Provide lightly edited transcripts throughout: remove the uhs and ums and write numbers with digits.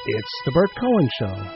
It's the Bert Cohen Show.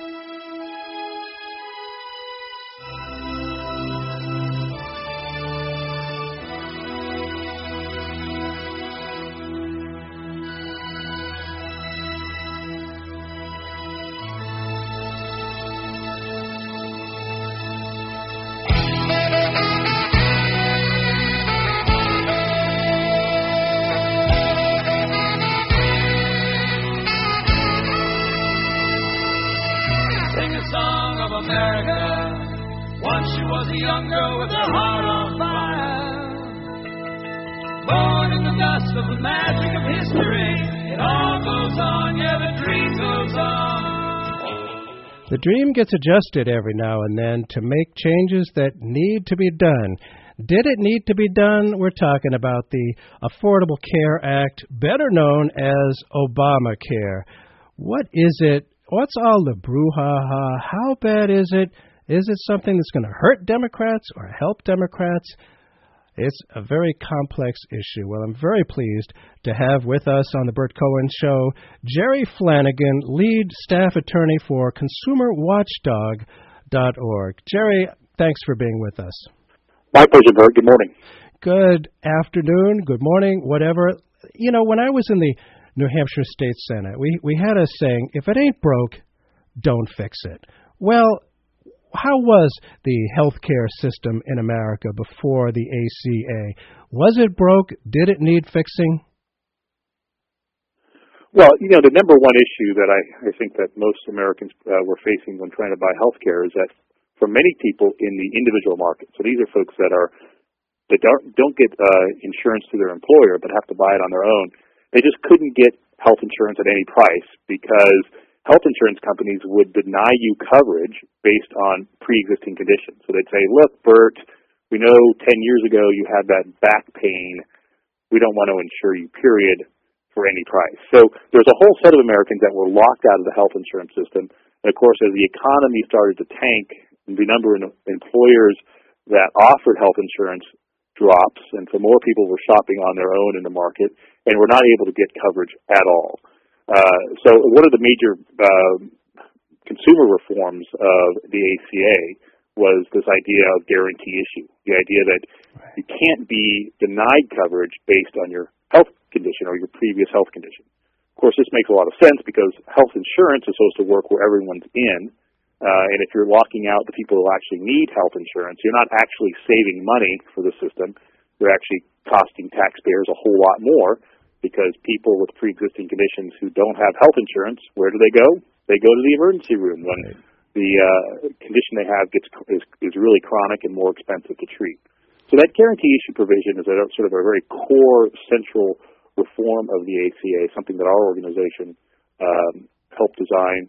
The dream gets adjusted every now and then to make changes that need to be done. Did it need to be done? We're talking about the Affordable Care Act, better known as Obamacare. What is it? What's all the brouhaha? How bad is it? Is it something that's going to hurt Democrats or help Democrats? It's a very complex issue. Well, I'm very pleased to have with us on the Bert Cohen Show Jerry Flanagan, lead staff attorney for ConsumerWatchdog.org. Jerry, thanks for being with us. My pleasure, Bert. Good morning. Good afternoon, good morning, whatever. You know, when I was in the New Hampshire State Senate, we had a saying, if it ain't broke, don't fix it. Well, how was the healthcare system in America before the ACA? Was it broke? Did it need fixing? Well, you know, the number one issue that I think that most Americans were facing when trying to buy healthcare is that for many people in the individual market, so these are folks that don't get insurance through their employer but have to buy it on their own, they just couldn't get health insurance at any price because health insurance companies would deny you coverage based on pre-existing conditions. So they'd say, look, Bert, we know 10 years ago you had that back pain. We don't want to insure you, period, for any price. So there's a whole set of Americans that were locked out of the health insurance system. And, of course, as the economy started to tank, the number of employers that offered health insurance drops, and so more people were shopping on their own in the market and were not able to get coverage at all. So one of the major consumer reforms of the ACA was this idea of guarantee issue, the idea that you can't be denied coverage based on your health condition or your previous health condition. Of course, this makes a lot of sense because health insurance is supposed to work where everyone's in, and if you're locking out the people who actually need health insurance, you're not actually saving money for the system. You're actually costing taxpayers a whole lot more, because people with pre-existing conditions who don't have health insurance, where do they go? They go to the emergency room when the condition they have is really chronic and more expensive to treat. So that guarantee issue provision is sort of a very core central reform of the ACA, something that our organization helped design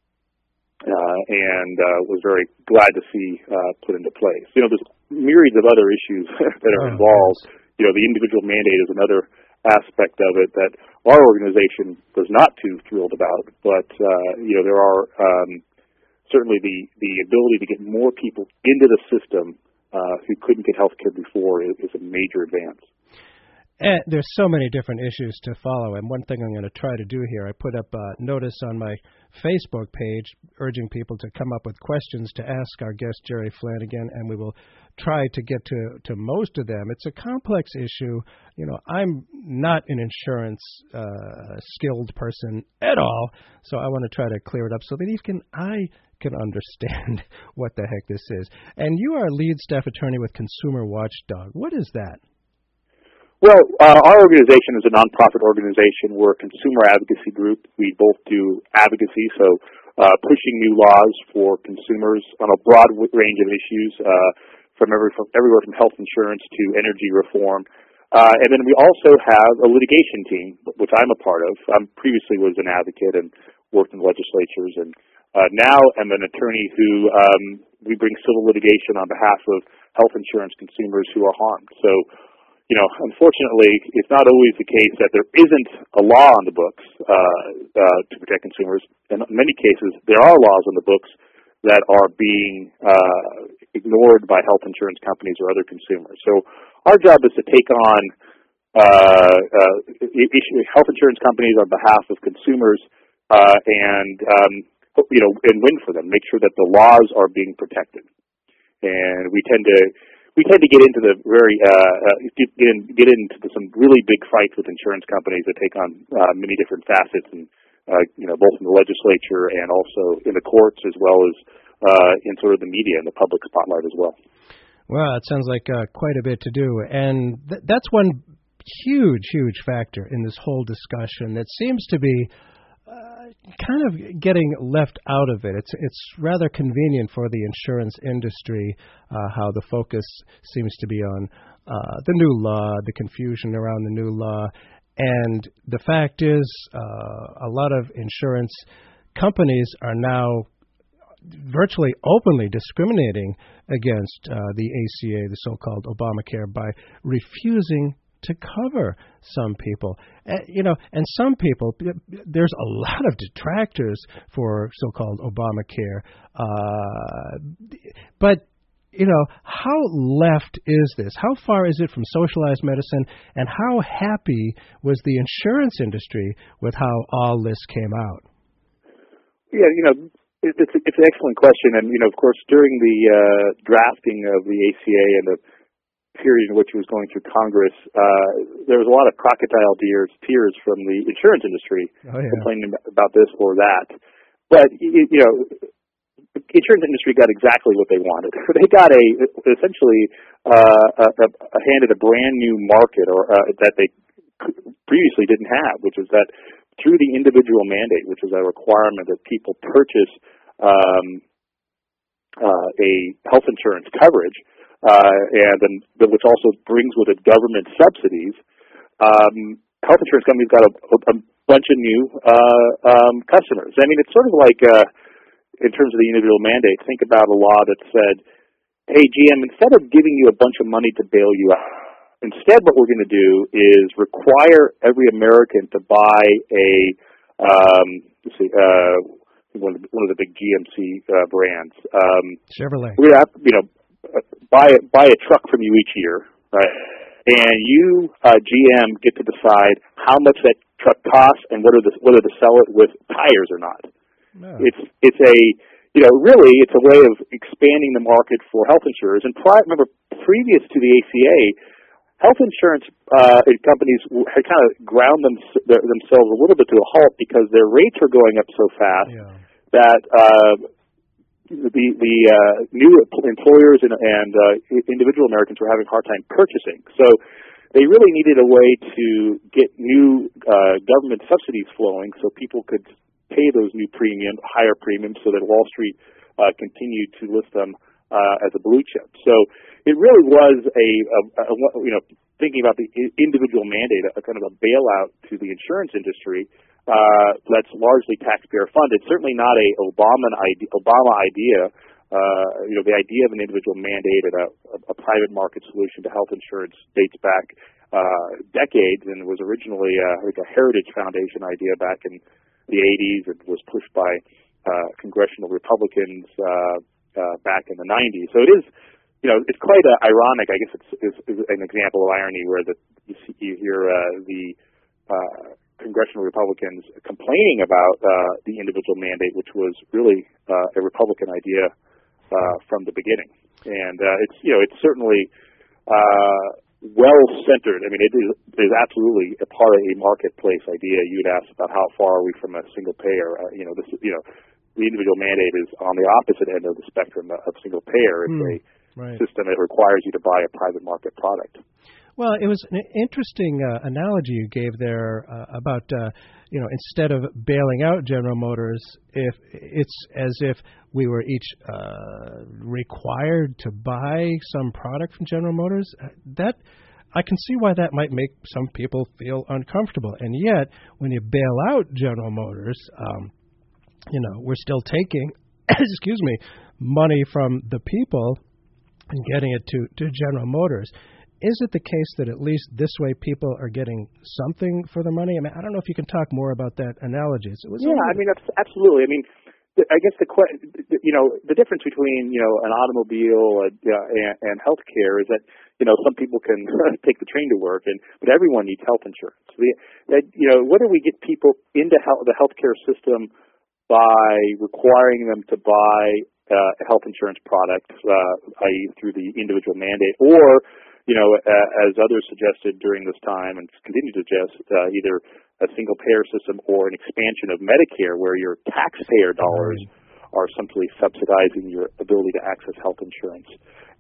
and was very glad to see put into place. You know, there's myriads of other issues that are involved. You know, the individual mandate is another aspect of it that our organization was not too thrilled about, but you know, there are certainly the ability to get more people into the system who couldn't get health care before is a major advance. And there's so many different issues to follow, and one thing I'm going to try to do here, I put up a notice on my Facebook page urging people to come up with questions to ask our guest Jerry Flanagan, and we will try to get to most of them. It's a complex issue. You know, I'm not an insurance skilled person at all, so I want to try to clear it up so that even I can understand what the heck this is. And you are a lead staff attorney with Consumer Watchdog. What is that? Well, our organization is a nonprofit organization. We're a consumer advocacy group. We both do advocacy, so pushing new laws for consumers on a broad range of issues, from everywhere from health insurance to energy reform. And then we also have a litigation team, which I'm a part of. I previously was an advocate and worked in legislatures, and now I'm an attorney who we bring civil litigation on behalf of health insurance consumers who are harmed. So, you know, unfortunately, it's not always the case that there isn't a law on the books to protect consumers. In many cases, there are laws on the books that are being ignored by health insurance companies or other consumers. So our job is to take on health insurance companies on behalf of consumers and win for them. Make sure that the laws are being protected. And we tend to get into the get into some really big fights with insurance companies that take on many different facets, and both in the legislature and also in the courts, as well as in sort of the media and the public spotlight as well. Well, it sounds like quite a bit to do, and that's one huge factor in this whole discussion that seems to be kind of getting left out of it. It's rather convenient for the insurance industry how the focus seems to be on the new law, the confusion around the new law, and the fact is a lot of insurance companies are now virtually openly discriminating against the ACA, the so-called Obamacare, by refusing to cover some people. And some people, there's a lot of detractors for so-called Obamacare. But how left is this? How far is it from socialized medicine? And how happy was the insurance industry with how all this came out? Yeah, it's an excellent question. And, of course, during the drafting of the ACA and the period in which it was going through Congress, there was a lot of crocodile tears from the insurance industry complaining about this or that. But, the insurance industry got exactly what they wanted. They got essentially handed a brand new market that they previously didn't have, which is that through the individual mandate, which is a requirement that people purchase a health insurance coverage, which also brings with it government subsidies, health insurance companies got a bunch of new customers. I mean, it's sort of like, in terms of the individual mandate, think about a law that said, hey, GM, instead of giving you a bunch of money to bail you out, instead what we're going to do is require every American to buy one of the big GMC brands. Chevrolet. We're going to buy a truck from you each year, right? And you, GM, get to decide how much that truck costs and whether to sell it with tires or not. No. It's a way of expanding the market for health insurers. And remember, previous to the ACA, health insurance companies had kind of ground themselves a little bit to a halt because their rates were going up so fast that the new employers and individual Americans were having a hard time purchasing. So they really needed a way to get new government subsidies flowing so people could pay those new higher premiums, so that Wall Street continued to list them as a blue chip. So it really was thinking about the individual mandate, a kind of a bailout to the insurance industry that's largely taxpayer funded. Certainly not a Obama idea. The idea of an individual mandate and a private market solution to health insurance dates back decades, and was originally a Heritage Foundation idea back in the 80s. It was pushed by congressional Republicans back in the 90s. So it is, it's quite ironic. I guess it's an example of irony where you hear the congressional Republicans complaining about the individual mandate, which was really a Republican idea from the beginning. And it's certainly well-centered. I mean, it is absolutely a part of a marketplace idea. You'd asked about how far are we from a single payer. The individual mandate is on the opposite end of the spectrum of single payer. It's a system that requires you to buy a private market product. Well, it was an interesting analogy you gave there about, instead of bailing out General Motors, if it's as if we were each required to buy some product from General Motors. That I can see why that might make some people feel uncomfortable. And yet, when you bail out General Motors, we're still taking, money from the people and getting it to General Motors. Is it the case that at least this way people are getting something for their money? I mean, I don't know if you can talk more about that analogy. Absolutely. I mean, I guess the difference between an automobile and healthcare is that some people can take the train to work, but everyone needs health insurance. Whether we get people into the healthcare system by requiring them to buy a health insurance product, i.e. through the individual mandate, or as others suggested during this time and continue to suggest, either a single payer system or an expansion of Medicare where your taxpayer dollars are simply subsidizing your ability to access health insurance.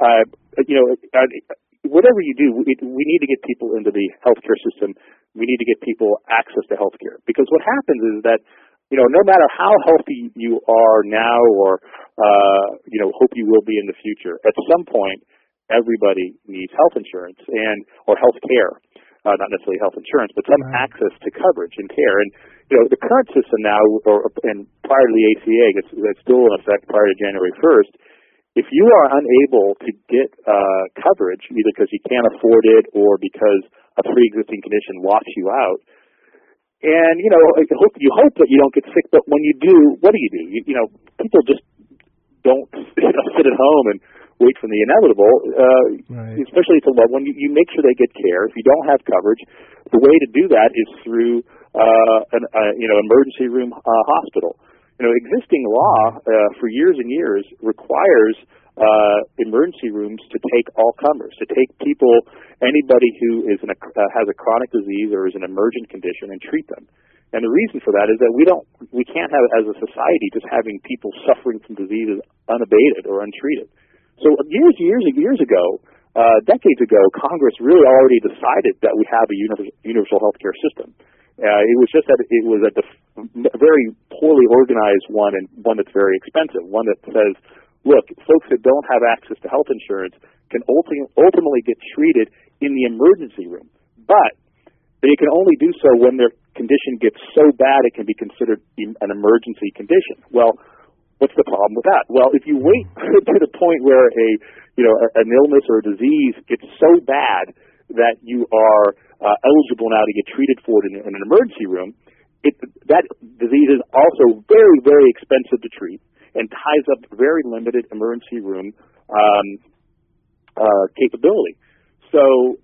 Whatever you do, we need to get people into the healthcare system. We need to get people access to healthcare, because what happens is that no matter how healthy you are now or, hope you will be in the future, at some point, everybody needs health insurance or health care, not necessarily health insurance, but some access to coverage and care. And, the current system now, and prior to the ACA, that's still in effect prior to January 1st, if you are unable to get coverage, either because you can't afford it or because a pre-existing condition locks you out, and, you hope that you don't get sick, but when you do, what do? People just don't sit at home and wait for the inevitable, especially to loved one. You make sure they get care. If you don't have coverage, the way to do that is through an emergency room hospital. Existing law for years and years requires emergency rooms to take all comers, to take anybody who has a chronic disease or is an emergent condition, and treat them. And the reason for that is that we can't have, as a society, just having people suffering from diseases unabated or untreated. So years ago, decades ago, Congress really already decided that we have a universal health care system. It was just that it was a very poorly organized one, and one that's very expensive, one that says, look, folks that don't have access to health insurance can ultimately get treated in the emergency room, but they can only do so when their condition gets so bad it can be considered an emergency condition. Well, what's the problem with that? Well, if you wait to the point where an illness or a disease gets so bad that you are eligible now to get treated for it in an emergency room, that disease is also very, very expensive to treat and ties up very limited emergency room capability. So,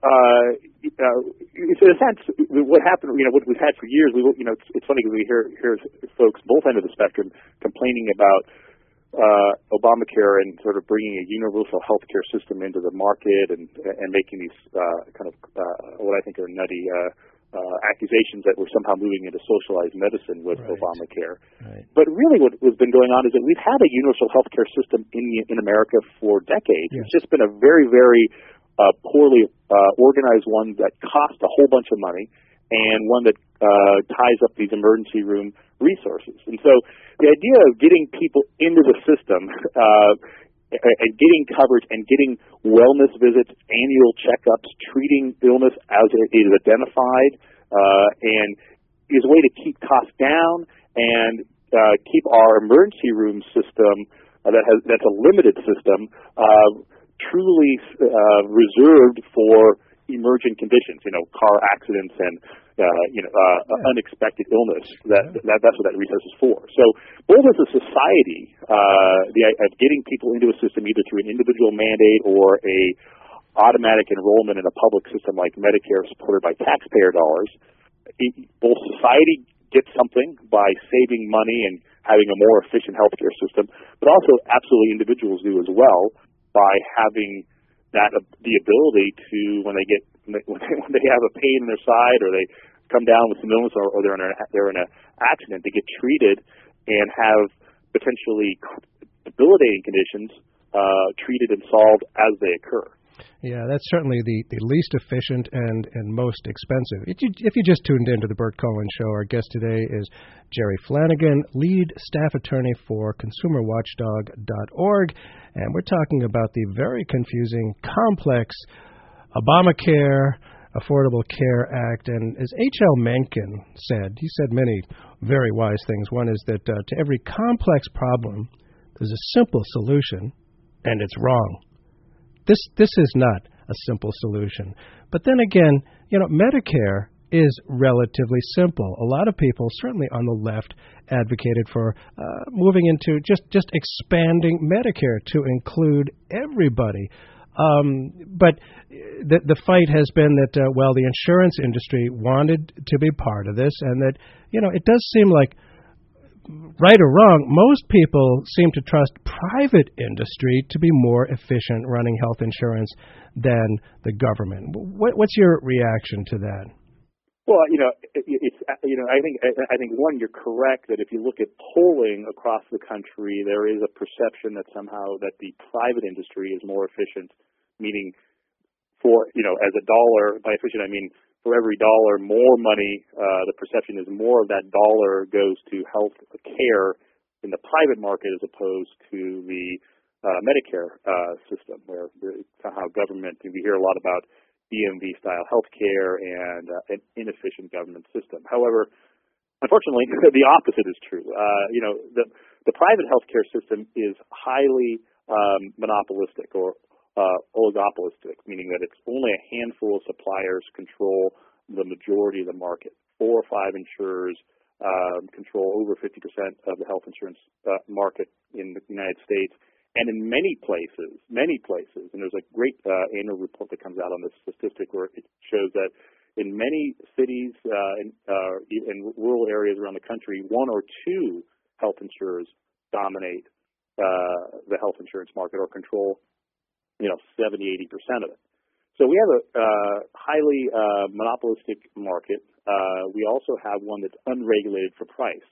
in a sense, what happened, what we've had for years, it's funny because we hear folks both ends of the spectrum complaining about Obamacare and sort of bringing a universal healthcare system into the market and making these what I think are nutty accusations that we're somehow moving into socialized medicine with Obamacare. Right. But really what has been going on is that we've had a universal healthcare system in America for decades. Yes. It's just been a very, very poorly organized one that costs a whole bunch of money, and one that ties up these emergency room resources. And so the idea of getting people into the system and getting coverage and getting wellness visits, annual checkups, treating illness as it is identified, and is a way to keep costs down and keep our emergency room system that's a limited system truly reserved for emergent conditions, car accidents and unexpected illness. That's what that recess is for. So both as a society, of getting people into a system either through an individual mandate or a automatic enrollment in a public system like Medicare supported by taxpayer dollars, both society gets something by saving money and having a more efficient healthcare system, but also absolutely individuals do as well by having the ability to, when they have a pain in their side or they come down with some illness or they're in an accident, to get treated and have potentially debilitating conditions treated and solved as they occur. Yeah, that's certainly the least efficient and most expensive. If you just tuned into the Bert Cohen Show, our guest today is Jerry Flanagan, lead staff attorney for ConsumerWatchdog.org, and we're talking about the very confusing, complex Obamacare Affordable Care Act. And as H.L. Mencken said, he said many very wise things. One is that to every complex problem, there's a simple solution, and it's wrong. This is not a simple solution. But then again, Medicare is relatively simple. A lot of people, certainly on the left, advocated for moving into just expanding Medicare to include everybody. But the fight has been that, the insurance industry wanted to be part of this, and that, it does seem like, right or wrong, most people seem to trust private industry to be more efficient running health insurance than the government. What's your reaction to that? Well, I think one, you're correct that if you look at polling across the country, there is a perception that somehow that the private industry is more efficient, meaning as a dollar, by efficient I mean for every dollar more money, the perception is more of that dollar goes to health care in the private market as opposed to the Medicare system, where somehow government, we hear a lot about DMV-style healthcare and an inefficient government system. However, unfortunately, the opposite is true. The private healthcare system is highly monopolistic or oligopolistic, meaning that it's only a handful of suppliers control the majority of the market. 4 or 5 insurers control over 50% of the health insurance market in the United States. And in many places, and there's a great annual report that comes out on this statistic where it shows that in many cities and rural areas around the country, 1 or 2 health insurers dominate the health insurance market or control 70, 80% of it. So we have a highly monopolistic market. We also have one that's unregulated for price.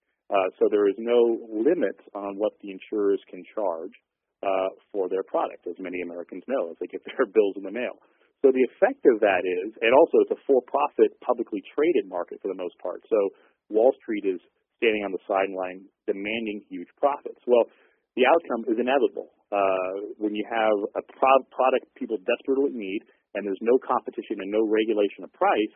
So there is no limit on what the insurers can charge for their product, as many Americans know, as they get their bills in the mail. So the effect of that is, and also it's a for-profit, publicly traded market for the most part. So Wall Street is standing on the sideline demanding huge profits. Well, the outcome is inevitable. When you have a product people desperately need and there's no competition and no regulation of price,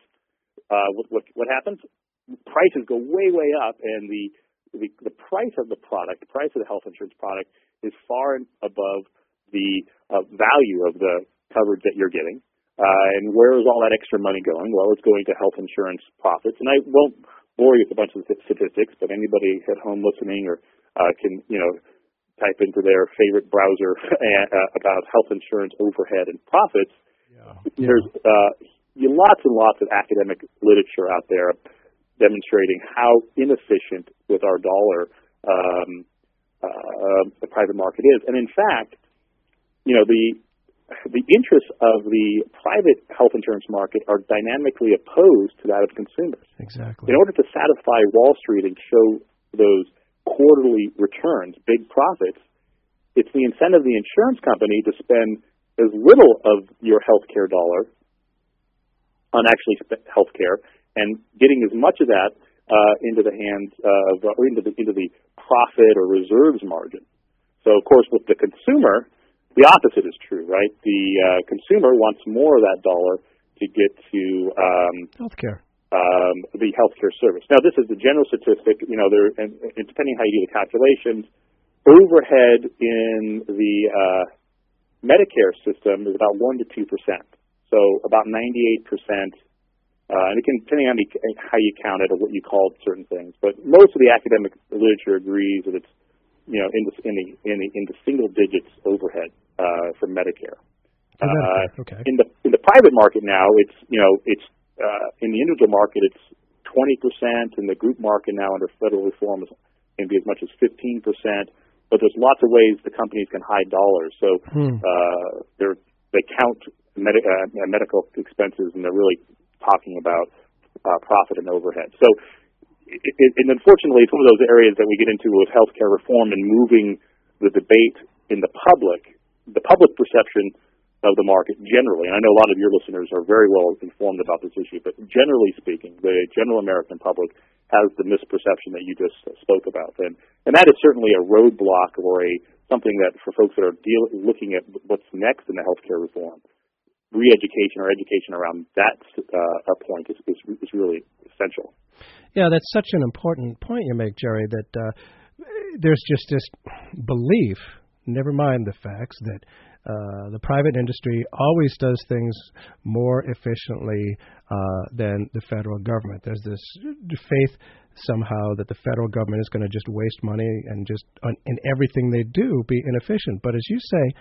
what happens? Prices go way, way up, and the price of the product, the price of the health insurance product, is far above the value of the coverage that you're getting. And where is all that extra money going? Well, it's going to health insurance profits. And I won't bore you with a bunch of statistics, but anybody at home listening or can type into their favorite browser about health insurance overhead and profits. There's lots and lots of academic literature out there demonstrating how inefficient with our dollar the private market is. And in fact, the interests of the private health insurance market are dynamically opposed to that of consumers. Exactly. In order to satisfy Wall Street and show those quarterly returns, big profits, it's the incentive of the insurance company to spend as little of your healthcare dollar on actually healthcare and getting as much of that into the hands of into the profit or reserves margin. So, of course, with the consumer, the opposite is true, right? The consumer wants more of that dollar to get to healthcare. The healthcare service. Now, this is the general statistic. And depending how you do the calculations, overhead in the Medicare system is about 1 to 2%. So about 98%. And it can, depending on how you count it or what you call certain things, but most of the academic literature agrees that it's in the single digits overhead for Medicare. Okay. In the private market now, it's in the individual market it's 20%. In the group market now under federal reform, it can be as much as 15%. But there's lots of ways the companies can hide dollars. So they count medical expenses, and they're really talking about profit and overhead. So, and unfortunately, it's one of those areas that we get into with healthcare reform and moving the debate in the public perception of the market generally. And I know a lot of your listeners are very well informed about this issue, but generally speaking, the general American public has the misperception that you just spoke about. And that is certainly a roadblock or something that for folks that are looking at what's next in the healthcare reform, re-education or education around that point is really essential. Yeah, that's such an important point you make, Jerry, that there's just this belief, never mind the facts, that the private industry always does things more efficiently than the federal government. There's this faith somehow that the federal government is going to just waste money and just in everything they do be inefficient. But as you say,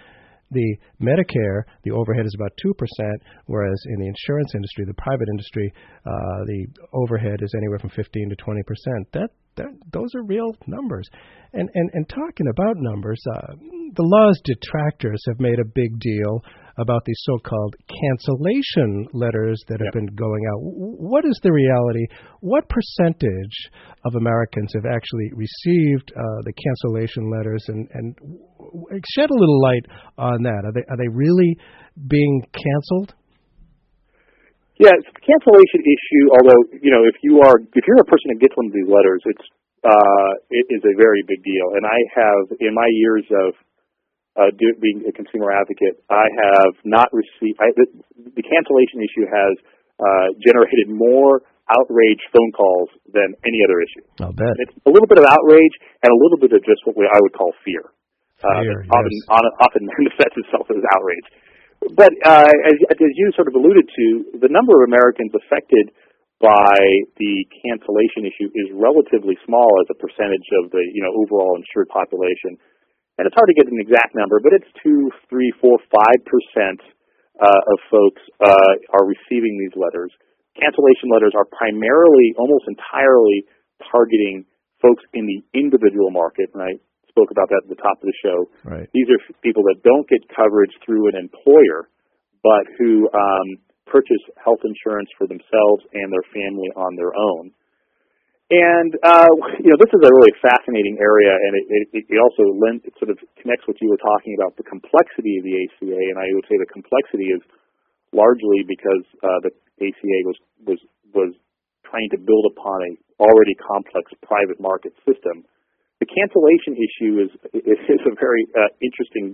the Medicare, the overhead is about 2%, whereas in the insurance industry, the private industry, the overhead is anywhere from 15 to 20%. Those are real numbers. And talking about numbers, the law's detractors have made a big deal about these so-called cancellation letters that have been going out. What is the reality? What percentage of Americans have actually received the cancellation letters? And shed a little light on that. Are they really being canceled? Yeah, it's the cancellation issue. Although if you're a person that gets one of these letters, it is a very big deal. And I have, in my years of being a consumer advocate, I have not received the cancellation issue has generated more outrage phone calls than any other issue. I'll bet. It's a little bit of outrage and a little bit of just what I would call fear. Often manifests itself as outrage. But as you sort of alluded to, the number of Americans affected by the cancellation issue is relatively small as a percentage of the overall insured population, and it's hard to get an exact number, but it's 2, 3, 4, 5% of folks are receiving these letters. Cancellation letters are primarily, almost entirely, targeting folks in the individual market, right? Spoke about that at the top of the show. Right. These are people that don't get coverage through an employer, but who purchase health insurance for themselves and their family on their own. And this is a really fascinating area, and it also sort of connects what you were talking about, the complexity of the ACA. And I would say the complexity is largely because the ACA was trying to build upon a already complex private market system. The cancellation issue is a very interesting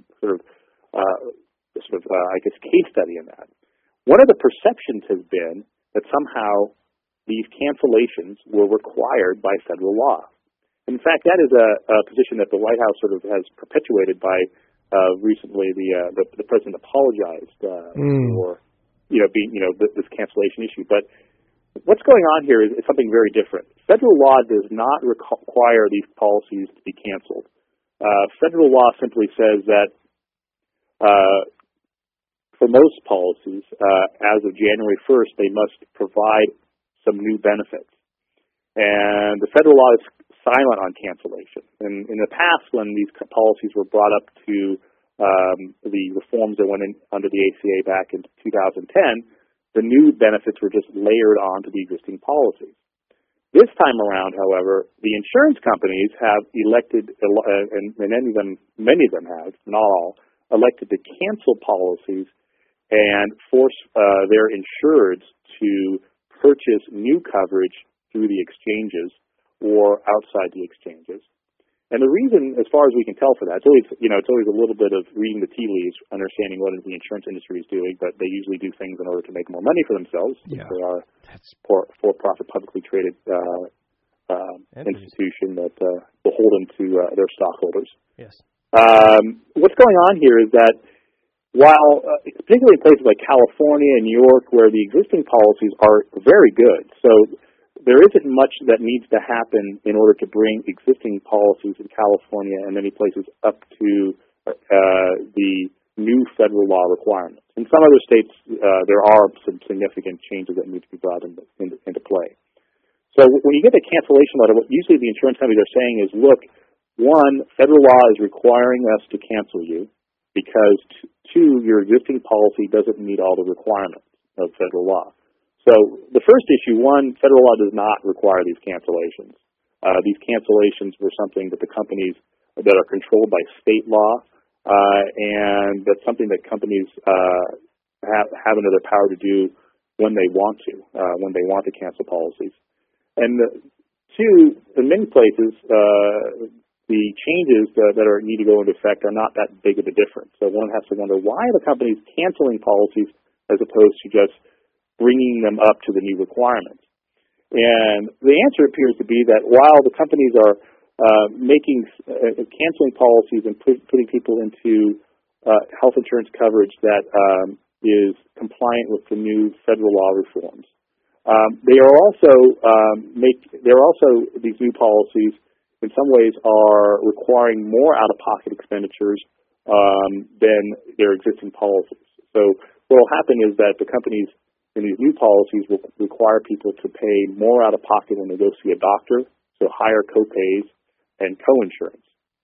case study in that. One of the perceptions has been that somehow these cancellations were required by federal law. In fact, that is a position that the White House sort of has perpetuated by recently the president apologized for this cancellation issue. But what's going on here is something very different. Federal law does not require these policies to be canceled. Federal law simply says that for most policies, as of January 1st, they must provide some new benefits. And the federal law is silent on cancellation. And in the past, when these policies were brought up to the reforms that went in under the ACA back in 2010, the new benefits were just layered onto the existing policies. This time around, however, the insurance companies have elected, and many of them have, not all, elected to cancel policies and force their insureds to purchase new coverage through the exchanges or outside the exchanges. And the reason, as far as we can tell for that, it's always a little bit of reading the tea leaves, understanding what the insurance industry is doing, but they usually do things in order to make more money for themselves. Yeah. They are for-profit, publicly traded institution that beholden to their stockholders. Yes. What's going on here is that while, particularly in places like California and New York, where the existing policies are very good, so there isn't much that needs to happen in order to bring existing policies in California and many places up to the new federal law requirements. In some other states, there are some significant changes that need to be brought into play. So when you get a cancellation letter, what usually the insurance companies are saying is, look, one, federal law is requiring us to cancel you because, two, your existing policy doesn't meet all the requirements of federal law. So the first issue, one, federal law does not require these cancellations. These cancellations were something that the companies that are controlled by state law, and that's something that companies have under their power to do when they want to cancel policies. And two, in many places, the changes that need to go into effect are not that big of a difference. So one has to wonder, why are the companies canceling policies as opposed to just bringing them up to the new requirements? And the answer appears to be that while the companies are canceling policies and putting people into health insurance coverage that is compliant with the new federal law reforms, these new policies in some ways are requiring more out-of-pocket expenditures than their existing policies. So what will happen is that the companies in these new policies will require people to pay more out of pocket when they go see a doctor, so higher copays and coinsurance.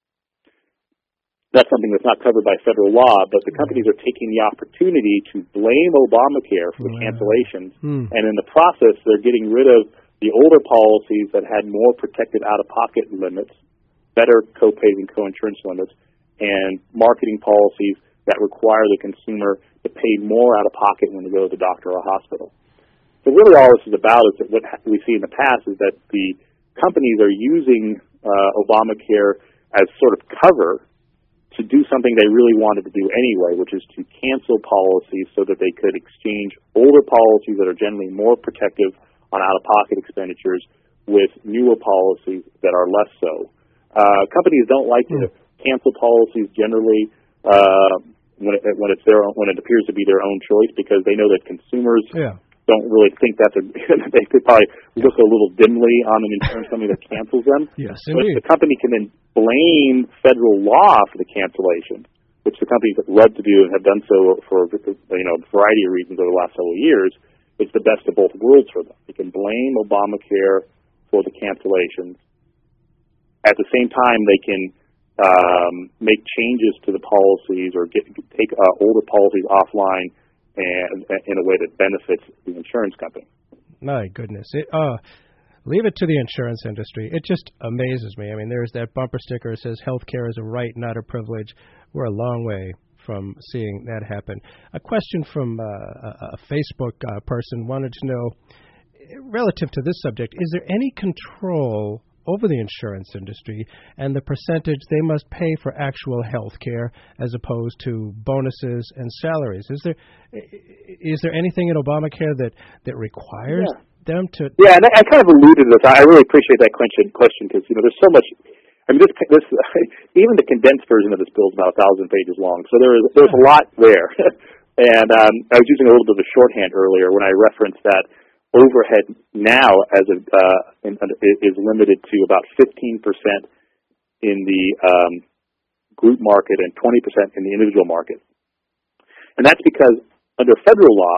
That's something that's not covered by federal law, but the companies are taking the opportunity to blame Obamacare for the cancellations, and in the process, they're getting rid of the older policies that had more protected out-of-pocket limits, better copays and coinsurance limits, and marketing policies that require the consumer to pay more out-of-pocket when they go to the doctor or hospital. So really all this is about is that what we see in the past is that the companies are using Obamacare as sort of cover to do something they really wanted to do anyway, which is to cancel policies so that they could exchange older policies that are generally more protective on out-of-pocket expenditures with newer policies that are less so. Companies don't like to cancel policies generally when it appears to be their own choice, because they know that consumers don't really think that's they could probably look a little dimly on an insurance company that cancels them. Yes, but indeed. the company can then blame federal law for the cancellation, which the companies love to do and have done so for a variety of reasons over the last several years. It's the best of both worlds for them. They can blame Obamacare for the cancellations. At the same time, they can make changes to the policies or take older policies offline and in a way that benefits the insurance company. My goodness. Leave it to the insurance industry. It just amazes me. I mean, there's that bumper sticker that says healthcare is a right, not a privilege. We're a long way from seeing that happen. A question from a Facebook person wanted to know, relative to this subject, is there any control over the insurance industry and the percentage they must pay for actual health care as opposed to bonuses and salaries? Is there anything in Obamacare that requires them to... Yeah, and I kind of alluded to this. I really appreciate that question because, there's so much... I mean, this even the condensed version of this bill is about 1,000 pages long, so there's a lot there. And I was using a little bit of a shorthand earlier when I referenced that overhead now is limited to about 15% in the group market and 20% in the individual market. And that's because under federal law,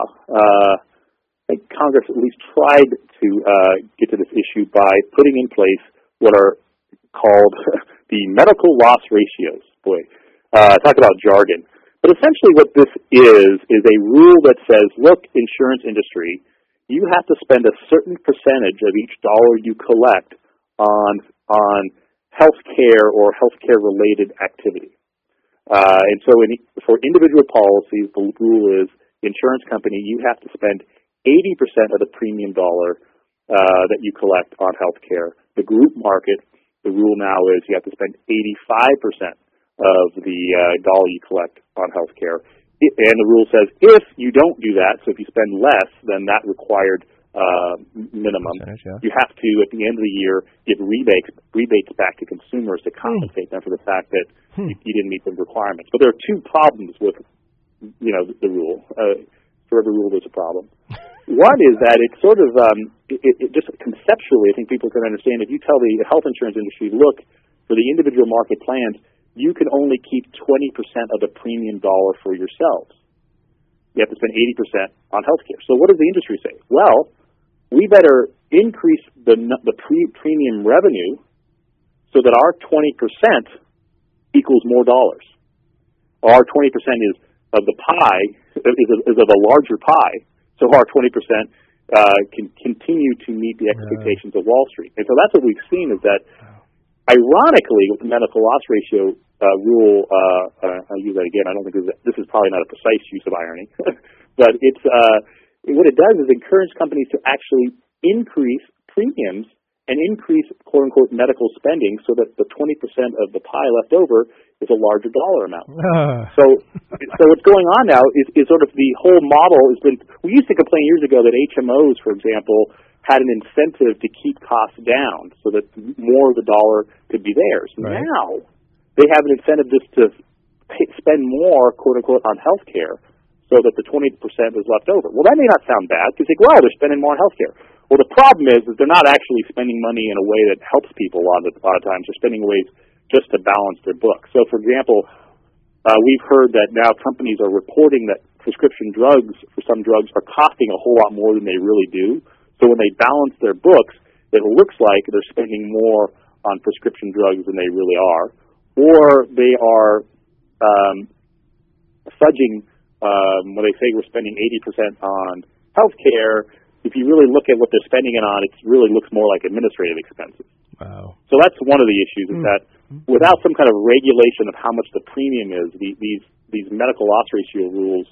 I think Congress at least tried to get to this issue by putting in place what are called the medical loss ratios. Boy, talk about jargon. But essentially what this is a rule that says, look, insurance industry, you have to spend a certain percentage of each dollar you collect on health care or healthcare related activity. And so for individual policies, the rule is insurance company, you have to spend 80% of the premium dollar that you collect on health care. The group market, the rule now is you have to spend 85% of the dollar you collect on health care. And the rule says if you don't do that, so if you spend less than that required minimum, you have to, at the end of the year, give rebates back to consumers to compensate them for the fact that you didn't meet the requirements. But there are two problems with, the rule. For every rule, there's a problem. One is that it's sort of, just conceptually, I think people can understand, if you tell the health insurance industry, look, for the individual market plans, you can only keep 20% of the premium dollar for yourselves. You have to spend 80% on healthcare. So what does the industry say? Well, we better increase the premium revenue so that our 20% equals more dollars. Our 20% is of the pie, is of a larger pie, so our 20% can continue to meet the expectations of Wall Street. And so that's what we've seen is that, ironically, with the medical loss ratio rule, I'll use that again. I don't think this is probably not a precise use of irony, but it's what it does is encourage companies to actually increase premiums and increase quote-unquote medical spending so that the 20% of the pie left over is a larger dollar amount. So what's going on now is sort of the whole model has been. We used to complain years ago that HMOs, for example, had an incentive to keep costs down so that more of the dollar could be theirs. Right. Now they have an incentive just to spend more, quote-unquote, on health care so that the 20% is left over. Well, that may not sound bad because you think, well, they're spending more on health care. Well, the problem is that they're not actually spending money in a way that helps people a lot of times. They're spending ways just to balance their book. So, for example, we've heard that now companies are reporting that prescription drugs, for some drugs, are costing a whole lot more than they really do. So when they balance their books, it looks like they're spending more on prescription drugs than they really are, or they are fudging when they say we're spending 80% on healthcare. If you really look at what they're spending it on, it really looks more like administrative expenses. Wow. So that's one of the issues, is that without some kind of regulation of how much the premium is, these medical loss ratio rules,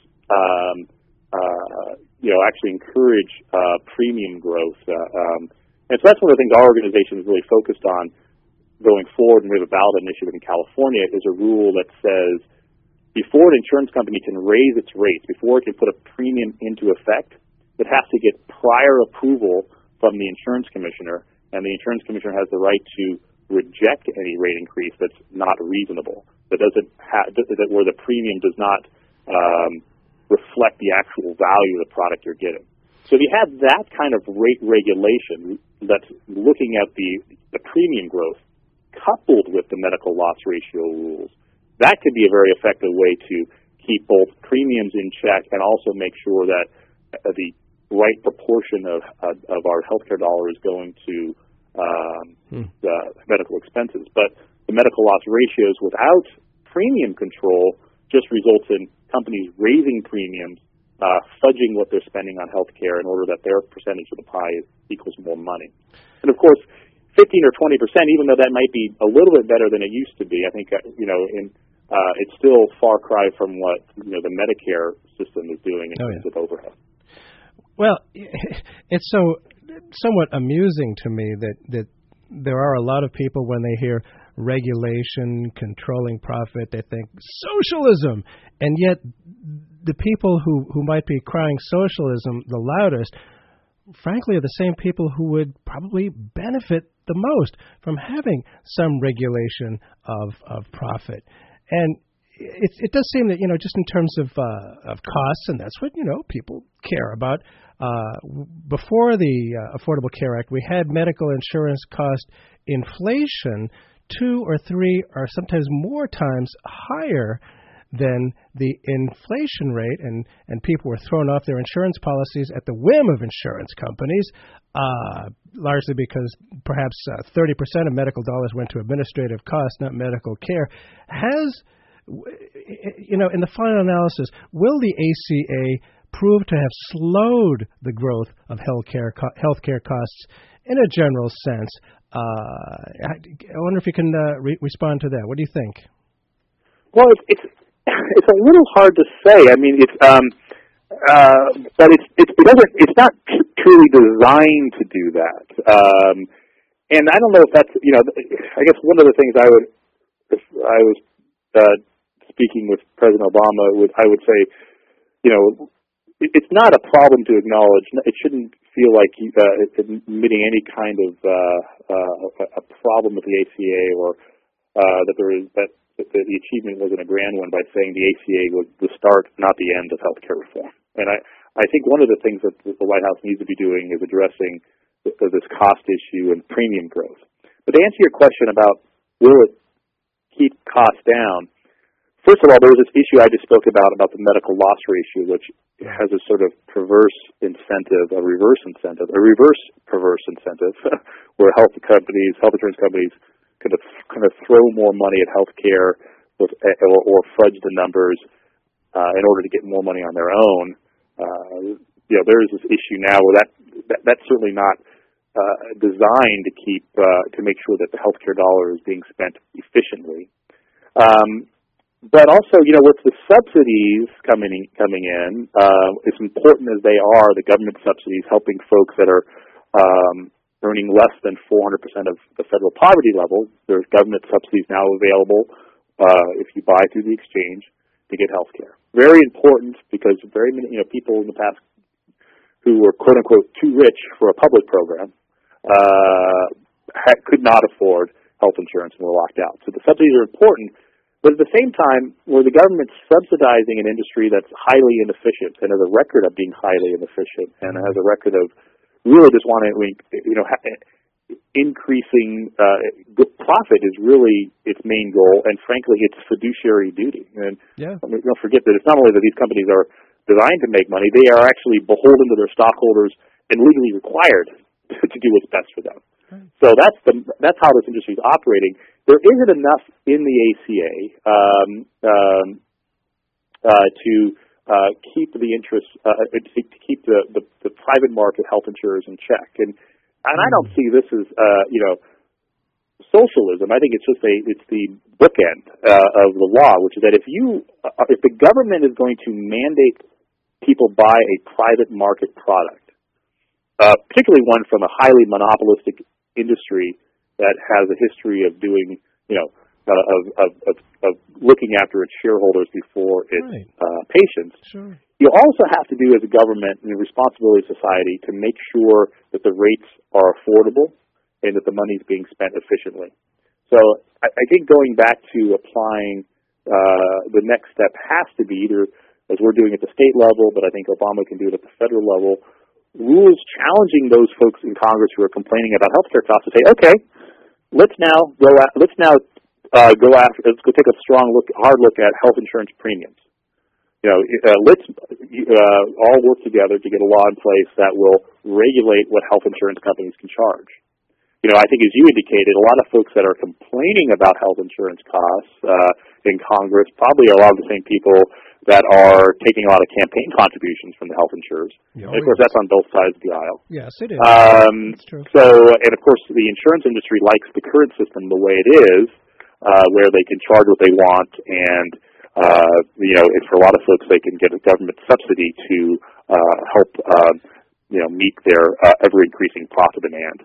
actually encourage premium growth. And so that's one of the things our organization is really focused on going forward, and we have a ballot initiative in California, is a rule that says before an insurance company can raise its rates, before it can put a premium into effect, it has to get prior approval from the insurance commissioner, and the insurance commissioner has the right to reject any rate increase that's not reasonable, that where the premium does not reflect the actual value of the product you're getting. So if you have that kind of rate regulation that's looking at the premium growth coupled with the medical loss ratio rules, that could be a very effective way to keep both premiums in check and also make sure that the right proportion of our healthcare dollar is going to the medical expenses. But the medical loss ratios without premium control just results in companies raising premiums, fudging what they're spending on healthcare in order that their percentage of the pie equals more money. And of course, 15 or 20%, even though that might be a little bit better than it used to be, I think it's still far cry from what the Medicare system is doing in terms of overhead. Well, it's somewhat amusing to me that there are a lot of people, when they hear regulation, controlling profit, they think socialism, and yet the people who might be crying socialism the loudest, frankly, are the same people who would probably benefit the most from having some regulation of profit. And it does seem that, just in terms of costs, and that's what, people care about. Before the Affordable Care Act, we had medical insurance cost inflation 2 or 3 or sometimes more times higher than the inflation rate, and people were thrown off their insurance policies at the whim of insurance companies, largely because perhaps 30% of medical dollars went to administrative costs, not medical care. In the final analysis, will the ACA prove to have slowed the growth of healthcare costs in a general sense? I wonder if you can respond to that. What do you think? Well, it's a little hard to say. I mean, but it's not truly designed to do that. And I don't know if that's I guess one of the things if I was speaking with President Obama, I would say, it's not a problem to acknowledge. It shouldn't feel like it's admitting any kind of a problem with the ACA, or that the achievement wasn't a grand one by saying the ACA was the start, not the end of healthcare reform. And I think one of the things that the White House needs to be doing is addressing this cost issue and premium growth. But to answer your question about will it keep costs down, first of all, there was this issue I just spoke about the medical loss ratio, which has a sort of perverse incentive, a reverse perverse incentive, where health insurance companies kind of throw more money at healthcare or fudge the numbers in order to get more money on their own. There is this issue now where that's certainly not designed to make sure that the healthcare dollar is being spent efficiently. But also, with the subsidies coming in, as important as they are, the government subsidies helping folks that are earning less than 400% of the federal poverty level. There's government subsidies now available if you buy through the exchange to get health care. Very important, because very many people in the past who were quote unquote too rich for a public program could not afford health insurance and were locked out. So the subsidies are important, but at the same time, where the government's subsidizing an industry that's highly inefficient and has a record of being highly inefficient and has a record of really just wanting, increasing profit is really its main goal, and frankly, its fiduciary duty. And don't forget that it's not only that these companies are designed to make money; they are actually beholden to their stockholders and legally required to do what's best for them. Right. So that's how this industry is operating. There isn't enough in the ACA to keep the interest, to keep the private market health insurers in check, and I don't see this as socialism. I think it's the bookend of the law, which is that if the government is going to mandate people buy a private market product, particularly one from a highly monopolistic industry that has a history of doing, of looking after its shareholders before its patients. Sure. You also have to do as a government and a responsibility of society to make sure that the rates are affordable and that the money is being spent efficiently. So I think going back to applying the next step has to be either, as we're doing at the state level, but I think Obama can do it at the federal level, rules challenging those folks in Congress who are complaining about healthcare costs to say, okay, let's go take a hard look at health insurance premiums. Let's all work together to get a law in place that will regulate what health insurance companies can charge. I think as you indicated, a lot of folks that are complaining about health insurance costs in Congress probably are a lot of the same people that are taking a lot of campaign contributions from the health insurers. And of course, that's on both sides of the aisle. Yes, it is. That's true. And of course, the insurance industry likes the current system the way it is, where they can charge what they want, and for a lot of folks, they can get a government subsidy to help meet their ever-increasing profit demand.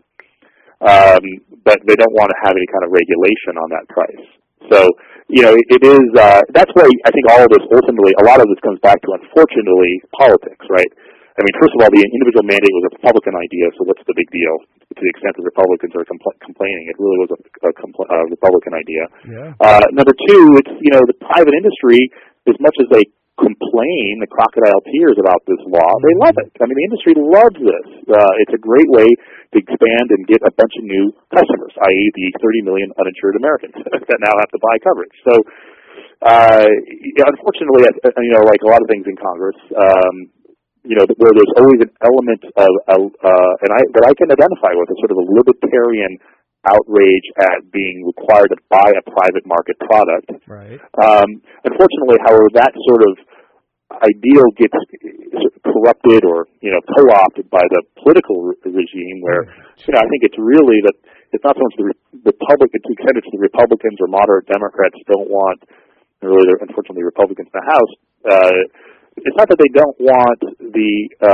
But they don't want to have any kind of regulation on that price. So, it is, that's why I think all of this, ultimately, a lot of this comes back to, unfortunately, politics, right? I mean, first of all, the individual mandate was a Republican idea, so what's the big deal? To the extent that Republicans are complaining, it really was a Republican idea. Yeah. Number two, it's, the private industry, as much as they complain the crocodile tears about this law, they love it. I mean, the industry loves this. It's a great way to expand and get a bunch of new customers, i.e. the 30 million uninsured Americans that now have to buy coverage. So, unfortunately, like a lot of things in Congress, where there's always an element of, that I can identify with, a sort of a libertarian outrage at being required to buy a private market product. Right. Unfortunately, however, that sort of ideal gets corrupted or co-opted by the political regime, where I think it's really that it's not so much the Republicans, to extend it to the Republicans or moderate Democrats don't want, really, unfortunately, Republicans in the House. It's not that they don't want the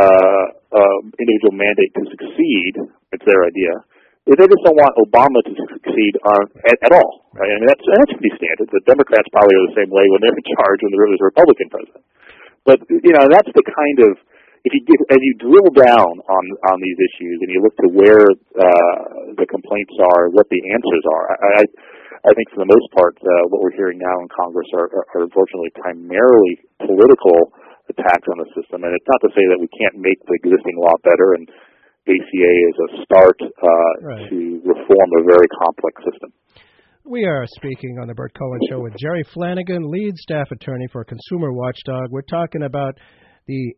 individual mandate to succeed. It's their idea. They just don't want Obama to succeed at all. Right? I mean, that's pretty standard. The Democrats probably are the same way when they're in charge when there was a Republican president. But that's the kind of, as you drill down on these issues and you look to where the complaints are, what the answers are, I think for the most part, what we're hearing now in Congress are unfortunately primarily political attacks on the system. And it's not to say that we can't make the existing law better, and ACA is a start to reform a very complex system. We are speaking on the Bert Cohen Show with Jerry Flanagan, lead staff attorney for Consumer Watchdog. We're talking about the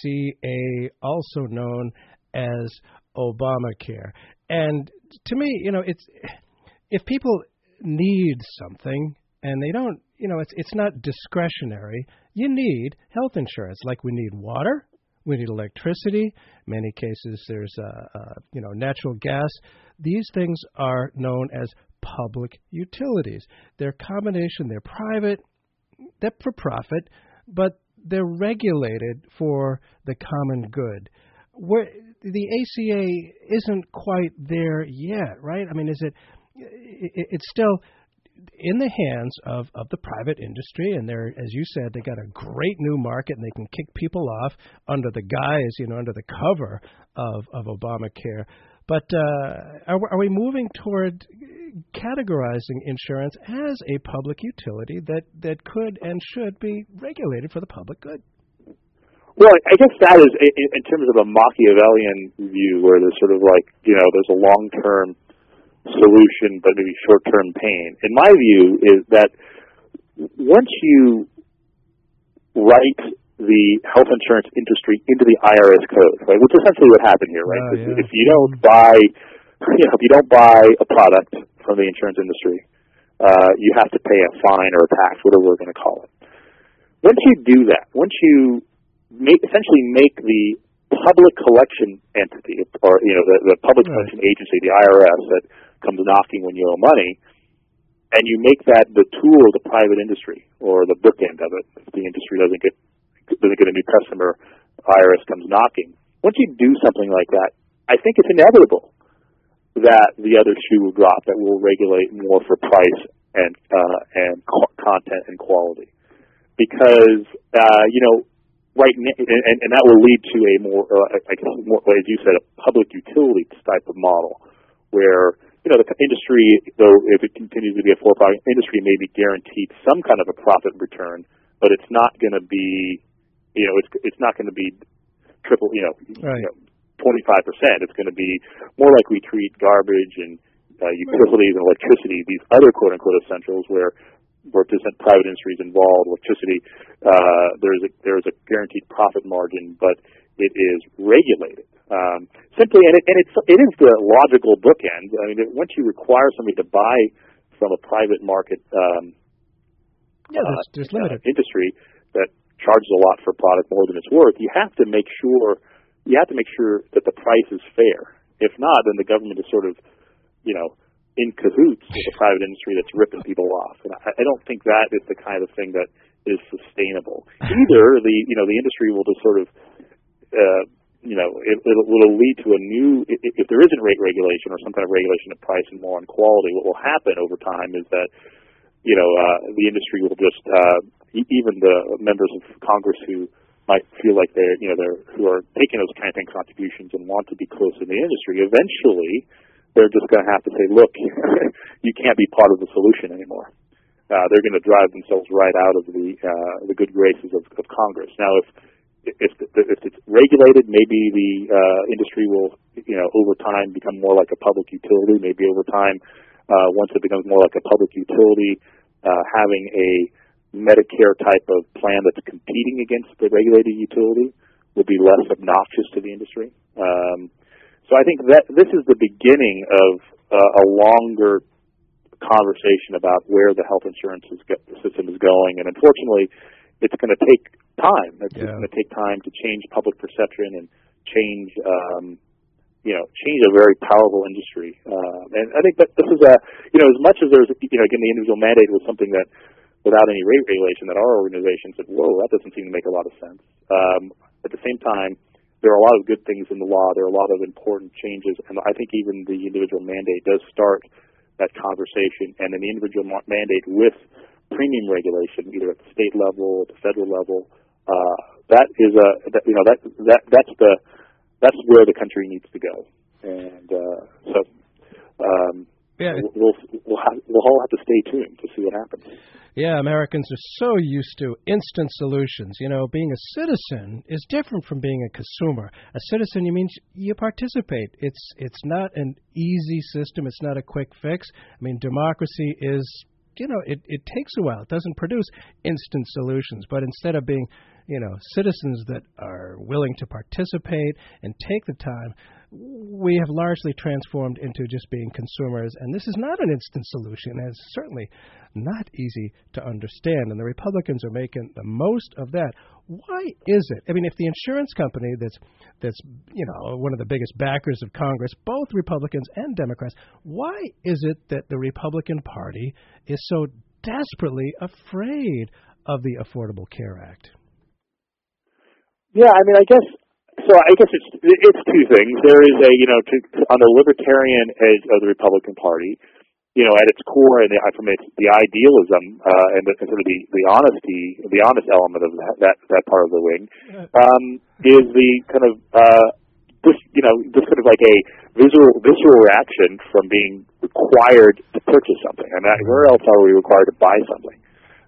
ACA, also known as Obamacare. And to me, it's if people need something and they don't, it's not discretionary. You need health insurance, like we need water. We need electricity. In many cases, there's, natural gas. These things are known as public utilities. They're a combination. They're private. They're for profit, but they're regulated for the common good. Where the ACA isn't quite there yet, right? I mean, it's still in the hands of the private industry, and they're, as you said, they got a great new market, and they can kick people off under the guise, under the cover of Obamacare. But are we moving toward categorizing insurance as a public utility that could and should be regulated for the public good? Well, I guess that is in terms of a Machiavellian view, where there's sort of like, there's a long-term solution, but maybe short-term pain. In my view, is that once you write the health insurance industry into the IRS code, right, which is essentially what happened here, right? If you don't buy, if you don't buy a product from the insurance industry, you have to pay a fine or a tax, whatever we're going to call it. Once you do that, once you essentially make the public collection entity, or the public collection agency, the IRS, that comes knocking when you owe money, and you make that the tool of the private industry, or the bookend of it. If the industry doesn't get a new customer, IRS comes knocking. Once you do something like that, I think it's inevitable that the other shoe will drop, that will regulate more for price and content and quality, because right, and that will lead to a more, I guess, more, as you said, a public utility type of model, where the industry, though, if it continues to be a for-profit industry, may be guaranteed some kind of a profit return, but it's not going to be, it's not going to be triple, 25%. It's going to be more like we treat garbage and utilities and electricity, these other quote-unquote essentials, where private industry is involved, electricity, there's a guaranteed profit margin, but it is regulated. Simply, and it is the logical bookend. I mean, once you require somebody to buy from a private market there's limited industry that charges a lot for a product more than it's worth, you have to make sure that the price is fair. If not, then the government is sort of, in cahoots with the private industry that's ripping people off. And I don't think that is the kind of thing that is sustainable. Either the industry will just sort of, it'll lead to a new, if there isn't rate regulation or some kind of regulation of price and more on quality, what will happen over time is that, the industry will just, even the members of Congress who might feel like who are taking those kind of contributions and want to be close to the industry, eventually they're just going to have to say, look, you can't be part of the solution anymore. They're going to drive themselves right out of the good graces of Congress. Now, if it's regulated, maybe the industry will, over time become more like a public utility. Maybe over time, once it becomes more like a public utility, having a Medicare type of plan that's competing against the regulated utility will be less obnoxious to the industry. So I think that this is the beginning of a longer conversation about where the health insurance system is going, and unfortunately, it's going to take time. It's going to take time to change public perception and change, change a very powerful industry. And I think that this is as much as there's, again, the individual mandate was something that, without any rate regulation, that our organization said, whoa, that doesn't seem to make a lot of sense. At the same time, there are a lot of good things in the law. There are a lot of important changes, and I think even the individual mandate does start that conversation, and an individual mandate with premium regulation, either at the state level, at the federal level, that's where the country needs to go, and we'll all have to stay tuned to see what happens. Yeah, Americans are so used to instant solutions. Being a citizen is different from being a consumer. A citizen, means you participate. It's not an easy system. It's not a quick fix. I mean, democracy is, it takes a while. It doesn't produce instant solutions. But instead of being, citizens that are willing to participate and take the time, we have largely transformed into just being consumers, and this is not an instant solution, and it's certainly not easy to understand, and the Republicans are making the most of that. Why is it? I mean, if the insurance company that's one of the biggest backers of Congress, both Republicans and Democrats, why is it that the Republican Party is so desperately afraid of the Affordable Care Act? Yeah, I mean, I guess it's two things. There is on the libertarian edge of the Republican Party, at its core, and from the idealism and the sort of the honesty, the honest element of that part of the wing, is the kind of this sort of like a visceral reaction from being required to purchase something. I mean, where else are we required to buy something?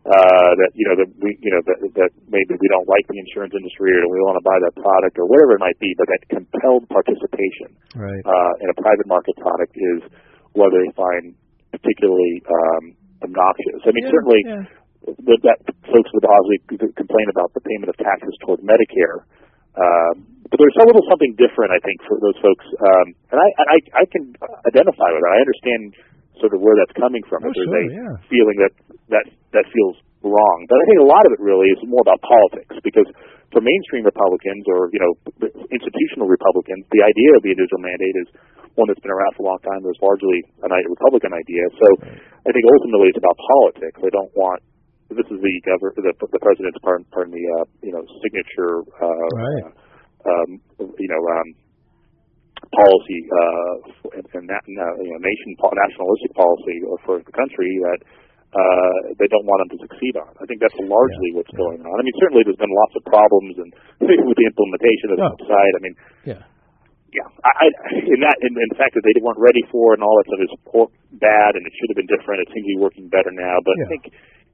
that maybe we don't like the insurance industry or we want to buy that product or whatever it might be, but that compelled participation in a private market product is what they find particularly obnoxious. I mean, certainly that folks would obviously complain about the payment of taxes toward Medicare, but there's a little something different, I think, for those folks, and I can identify with that. I understand sort of where that's coming from. There's a feeling that feels wrong. But I think a lot of it really is more about politics, because for mainstream Republicans or, institutional Republicans, the idea of the individual mandate is one that's been around for a long time. There's largely a Republican idea. So I think ultimately it's about politics. They don't want, this is the president's signature, policy and nationalistic policy for the country that they don't want them to succeed on. I think that's largely what's going on. I mean, certainly there's been lots of problems and with the implementation of the website. I mean, in the fact that they weren't ready for it and all that stuff is bad, and it should have been different. It seems to be working better now, but I think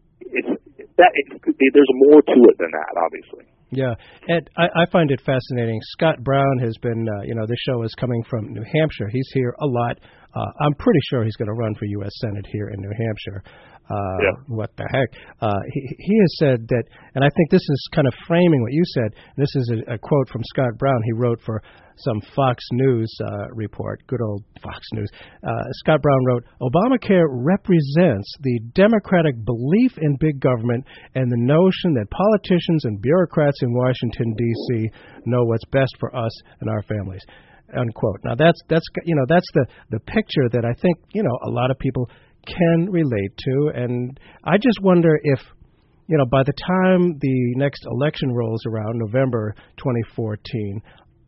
there's more to it than that, obviously. Yeah, Ed, I find it fascinating. Scott Brown has been, this show is coming from New Hampshire. He's here a lot. I'm pretty sure he's going to run for U.S. Senate here in New Hampshire. What the heck? He has said that, and I think this is kind of framing what you said. This is a quote from Scott Brown. He wrote for some Fox News report, good old Fox News. Scott Brown wrote, Obamacare represents the Democratic belief in big government and the notion that politicians and bureaucrats in Washington, D.C. know what's best for us and our families. Unquote. Now that's the picture that I think a lot of people can relate to, and I just wonder if by the time the next election rolls around, November 2014,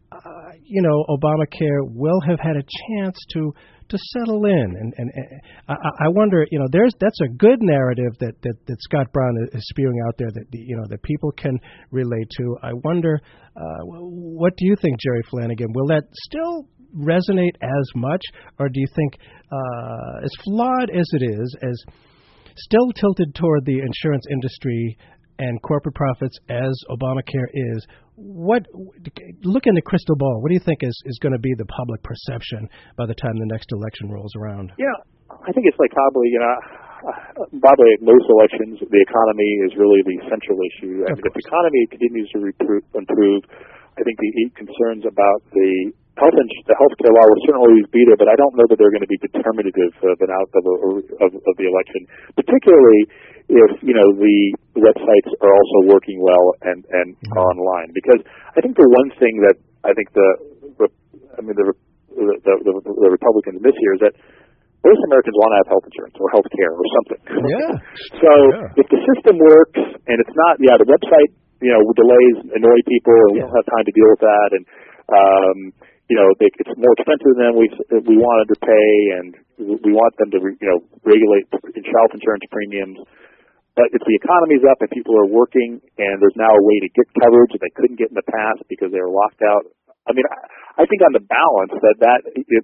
Obamacare will have had a chance to settle in, and I wonder, that's a good narrative that Scott Brown is spewing out there that that people can relate to. I wonder, what do you think, Jerry Flanagan? Will that still resonate as much, or do you think, as flawed as it is, as still tilted toward the insurance industry and corporate profits as Obamacare is, look in the crystal ball, what do you think is going to be the public perception by the time the next election rolls around? Yeah, I think it's like probably, most elections, the economy is really the central issue. I mean, if the economy continues to improve, I think the concerns about the healthcare law will certainly always be there, but I don't know that they're going to be determinative of an outcome of the election, particularly if the websites are also working well and are online. Because I think the one thing that I think the Republicans miss here is that most Americans want to have health insurance or health care or something. So if the system works and it's not, the website delays annoy people and we don't have time to deal with that, and it's more expensive than we wanted to pay, and we want them to regulate health insurance premiums. But if the economy's up and people are working, and there's now a way to get coverage that they couldn't get in the past because they were locked out, I mean, I think on the balance that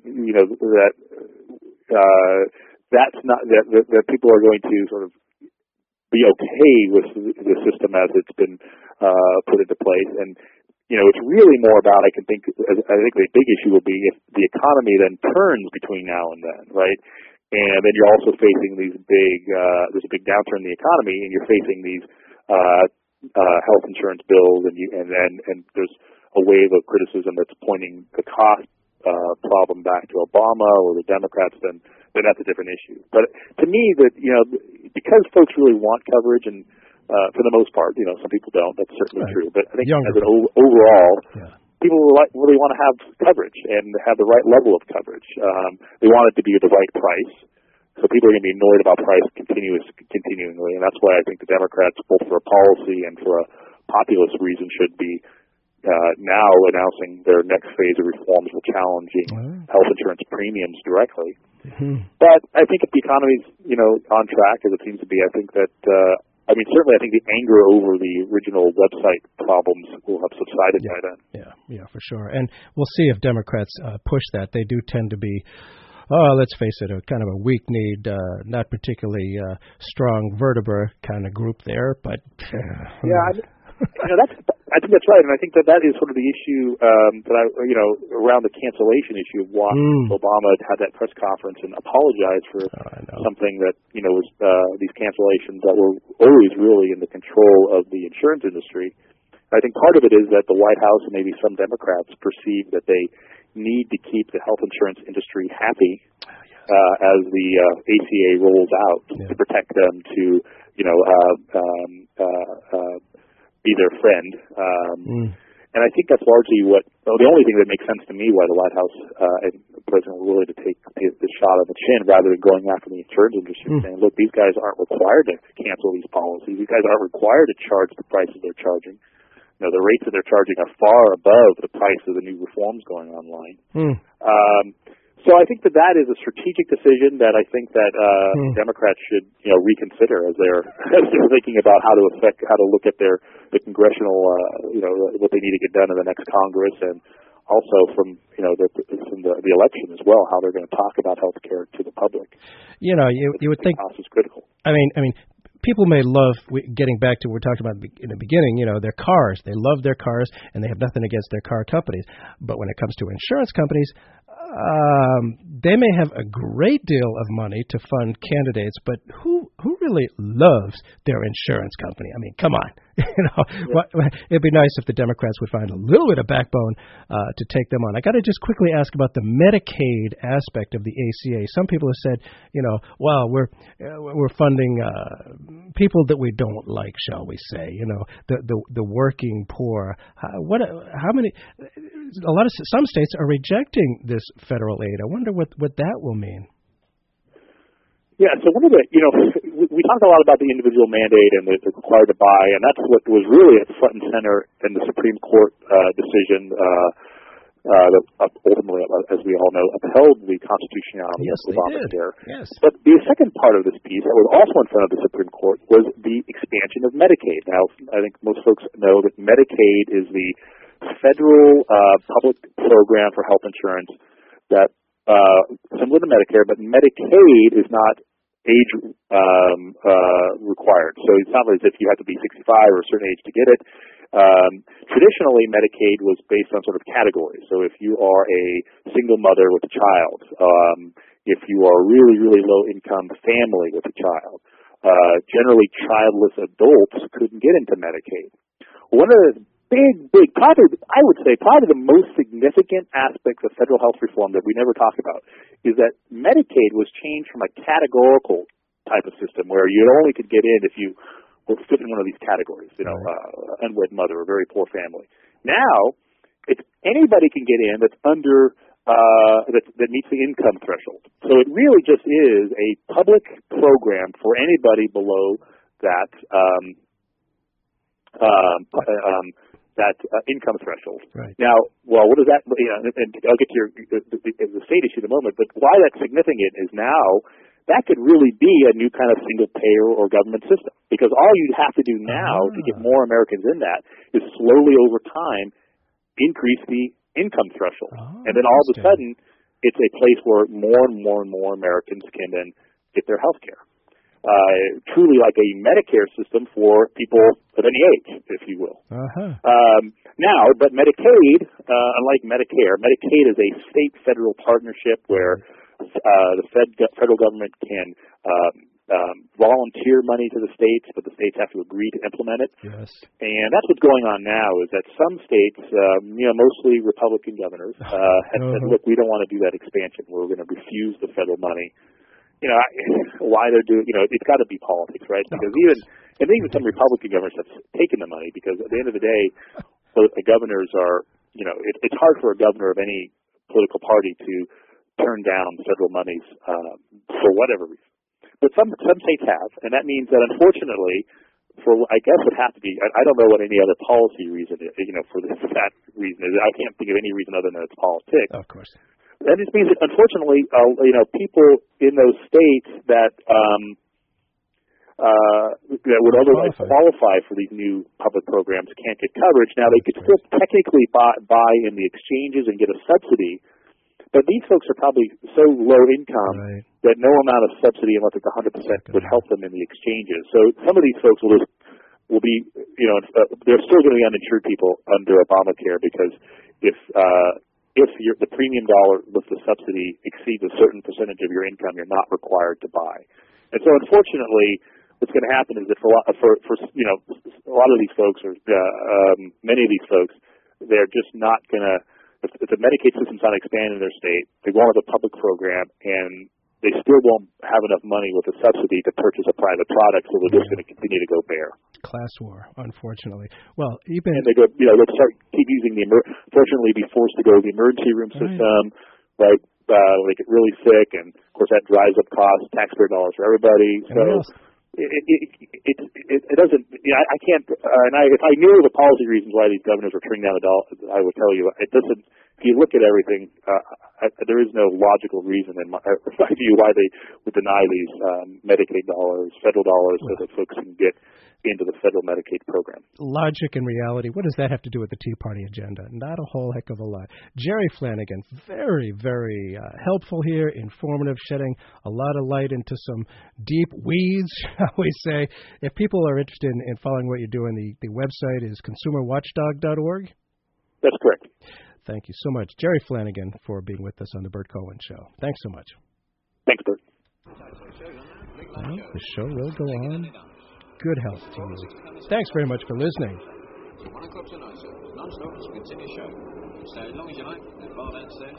people are going to sort of be okay with the system as it's been put into place. And it's really more about, I think the big issue will be if the economy then turns between now and then, right? And then you're also facing these there's a big downturn in the economy, and you're facing these health insurance bills, and there's a wave of criticism that's pointing the cost problem back to Obama or the Democrats, then that's a different issue. But to me, because folks really want coverage, and for the most part, some people don't. That's certainly true. But I think as an overall, people really want to have coverage and have the right level of coverage. They want it to be at the right price. So people are going to be annoyed about price continuingly, and that's why I think the Democrats, both for a policy and for a populist reason, should be now announcing their next phase of reforms will challenging health insurance premiums directly. Mm-hmm. But I think if the economy's on track as it seems to be, I think that certainly I think the anger over the original website problems will have subsided by then. Yeah, for sure. And we'll see if Democrats push that. They do tend to be let's face it, a kind of a weak-kneed, not particularly strong vertebra kind of group there. But I think that's right, and I think that is sort of the issue around the cancellation issue of why Obama had that press conference and apologized for something that was these cancellations that were always really in the control of the insurance industry. I think part of it is that the White House and maybe some Democrats perceive that they need to keep the health insurance industry happy as the ACA rolls out to protect them, to be their friend. And I think that's largely the only thing that makes sense to me why the White House and the president were willing to take the shot on the chin rather than going after the insurance industry and saying, look, these guys aren't required to cancel these policies. These guys aren't required to charge the prices they're charging. The rates that they're charging are far above the price of the new reforms going online. So I think that is a strategic decision that I think that Democrats should reconsider as they're thinking about how to look at the congressional what they need to get done in the next Congress, and also from the election as well, how they're going to talk about health care to the public. You would think cost is critical. I mean. People may love, getting back to what we talked about in the beginning, their cars. They love their cars, and they have nothing against their car companies. But when it comes to insurance companies, they may have a great deal of money to fund candidates, but who really loves their insurance company? I mean, come on. It'd be nice if the Democrats would find a little bit of backbone to take them on. I got to just quickly ask about the Medicaid aspect of the ACA. Some people have said, well, we're funding people that we don't like, shall we say? The working poor. Some states are rejecting this federal aid. I wonder what that will mean. Yeah, so one of the, we talk a lot about the individual mandate and the required to buy, and that's what was really at front and center in the Supreme Court decision that ultimately, as we all know, upheld the constitutionality of Obamacare. Yes. But the second part of this piece that was also in front of the Supreme Court was the expansion of Medicaid. Now, I think most folks know that Medicaid is the federal public program for health insurance that similar to Medicare, but Medicaid is not age required. So it's not as if you have to be 65 or a certain age to get it. Traditionally, Medicaid was based on sort of categories. So if you are a single mother with a child, if you are a really, really low-income family with a child, generally childless adults couldn't get into Medicaid. One of the big, probably the most significant aspects of federal health reform that we never talk about is that Medicaid was changed from a categorical type of system where you only could get in if you were fit in one of these categories, unwed mother or very poor family. Now, it's anybody can get in that's under that meets the income threshold. So it really just is a public program for anybody below that income threshold. Right. Now, well, what does that? And I'll get to the state issue in a moment. But why that's significant is now that could really be a new kind of single payer or government system, because all you'd have to do now to get more Americans in that is slowly over time increase the income threshold, and then all of a sudden it's a place where more and more and more Americans can then get their health care. Truly like a Medicare system for people of any age, if you will. But Medicaid, unlike Medicare, Medicaid is a state-federal partnership where the federal government can volunteer money to the states, but the states have to agree to implement it. Yes. And that's what's going on now, is that some states, mostly Republican governors, have said, look, we don't want to do that expansion. We're going to refuse the federal money. Why they're doing, it's got to be politics, right? Because even some Republican governors have taken the money, because at the end of the day, the governors are, it's hard for a governor of any political party to turn down federal monies for whatever reason. But some states have, and that means that unfortunately, I guess would have to be, I don't know what any other policy reason is, for that reason is. I can't think of any reason other than it's politics. Of course. That just means that, unfortunately, people in those states that would otherwise qualify for these new public programs can't get coverage. Now, they could still technically buy in the exchanges and get a subsidy, But these folks are probably so low income that no amount of subsidy, unless it's 100%, would help them in the exchanges. So some of these folks will be, they're still going to be uninsured people under Obamacare, because if the premium dollar with the subsidy exceeds a certain percentage of your income, you're not required to buy. And so, unfortunately, what's going to happen is that for a lot of these folks, or many of these folks, they're just not going to. If the Medicaid system's not expanded in their state, they won't have a public program, and they still won't have enough money with a subsidy to purchase a private product, so they're just going to continue to go bare. Class war, unfortunately. Well, and they go, they'll keep using fortunately, be forced to go to the emergency room system, right? They get really sick, and of course that drives up costs, taxpayer dollars for everybody. So it doesn't. I can't. If I knew the policy reasons why these governors were turning down the dollar, I would tell you it doesn't. If you look at everything, there is no logical reason in my view why they would deny these Medicaid dollars, federal dollars, so that folks can get into the federal Medicaid program. Logic and reality, what does that have to do with the Tea Party agenda? Not a whole heck of a lot. Jerry Flanagan, very, very helpful here, informative, shedding a lot of light into some deep weeds, shall we say. If people are interested in following what you're doing, the website is consumerwatchdog.org? That's correct. Thank you so much, Jerry Flanagan, for being with us on the Bert Cohen Show. Thanks so much. Thanks, Bert. Well, the show will go on. Good health to you. Thanks very much for listening. 1 o'clock tonight, sir. Non-stop, it's a continuous show. Stay as long as you like. There's a bar downstairs.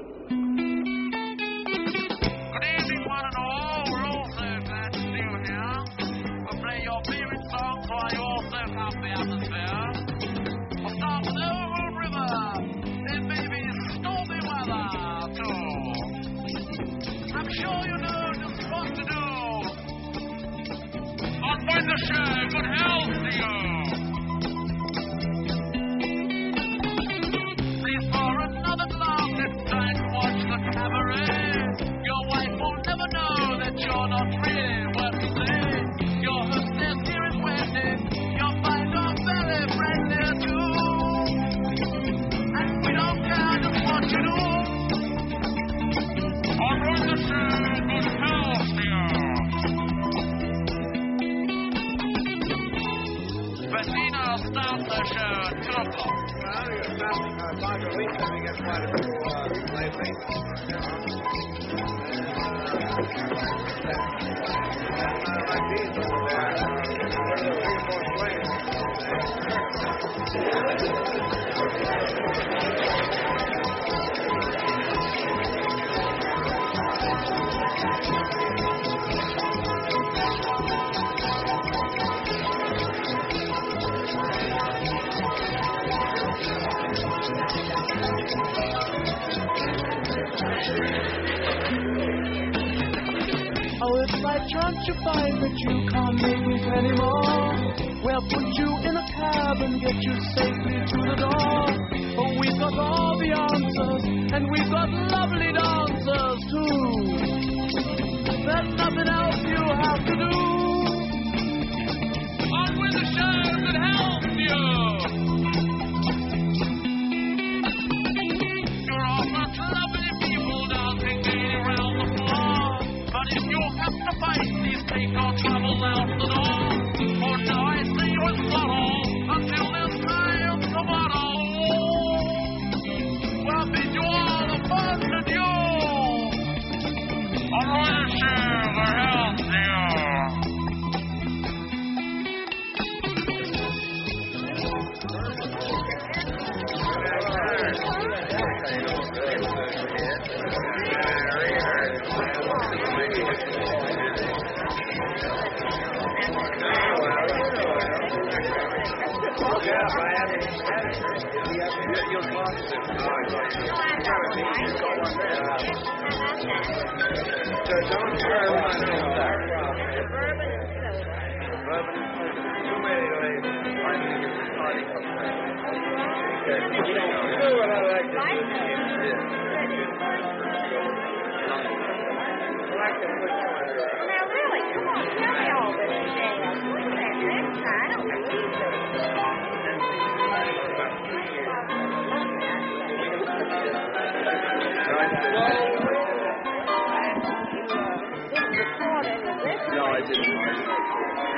Good evening, one and all. We're all so glad to see you here. We'll play your favorite songs while you all soak up the atmosphere. We'll start with Old River. Then maybe stormy weather, too. I'm sure you know just what to do. On with the show. Good health to you. Please pour another glass. It's time to watch the cabaret. Your wife will never know that you're not really worth the same. Your hostess here is waiting. You'll find your belly friend there too. And we don't care just what you do. On with the show. Good health to you. Bettina starts the show at 2 o'clock. Margarita, we get quite a few lately. Like these over there, they're a little more swing. Oh, if by chance you find that you can't make it anymore, we'll put you in a cab and get you safely to the door. Oh, we've got all the answers, and we've got lovely dancers too. There's nothing else you have to do. On with the show that helps you. You're all such lovely people dancing daily around the floor. But if you have to fight, please take your trouble out the door. For now I see you in sorrow until there's time tomorrow. Well, bid you all a fond adieu. On with the show that helps you. I didn't.